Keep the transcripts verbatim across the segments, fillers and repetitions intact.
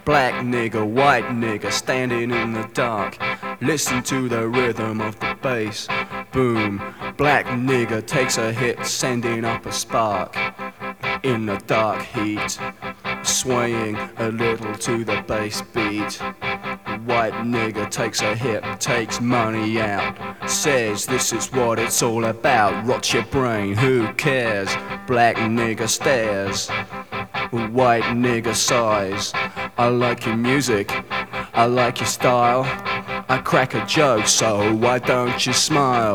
Black nigga, white nigga, standing in the dark. Listen to the rhythm of the bass. Boom. Black nigga takes a hit, sending up a spark. In the dark heat, swaying a little to the bass beat. White nigga takes a hit, takes money out, says this is what it's all about. Rots your brain, who cares? Black nigga stares, white nigga sighs. I like your music, I like your style. I crack a joke, so why don't you smile?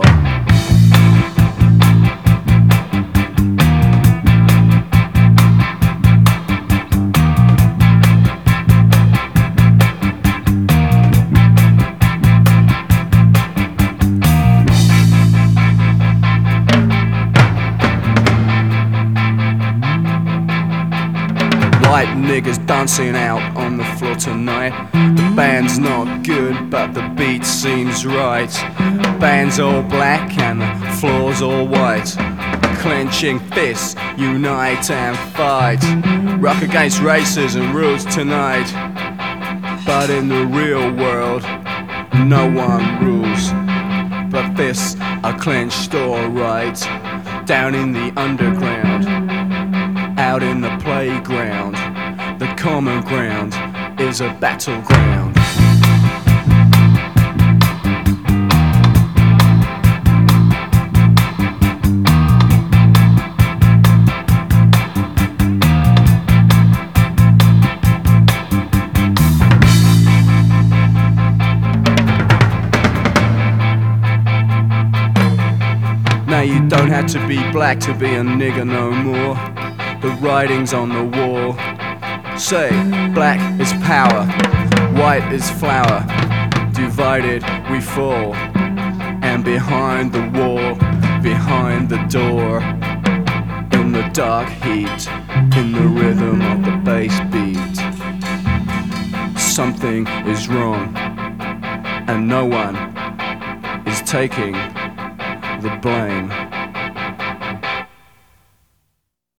White niggas dancing out on the floor tonight. The band's not good, but the beat seems right. Band's all black and the floor's all white. Clenching fists, unite and fight. Rock against racism rules tonight. But in the real world, no one rules. But fists are clenched alright. Down in the underground, out in the playground, the common ground is a battleground. Now you don't have to be black to be a nigger no more. The writing's on the wall. Say, black is power, white is flower. Divided we fall. And behind the wall, behind the door, in the dark heat, in the rhythm of the bass beat, something is wrong, and no one is taking the blame.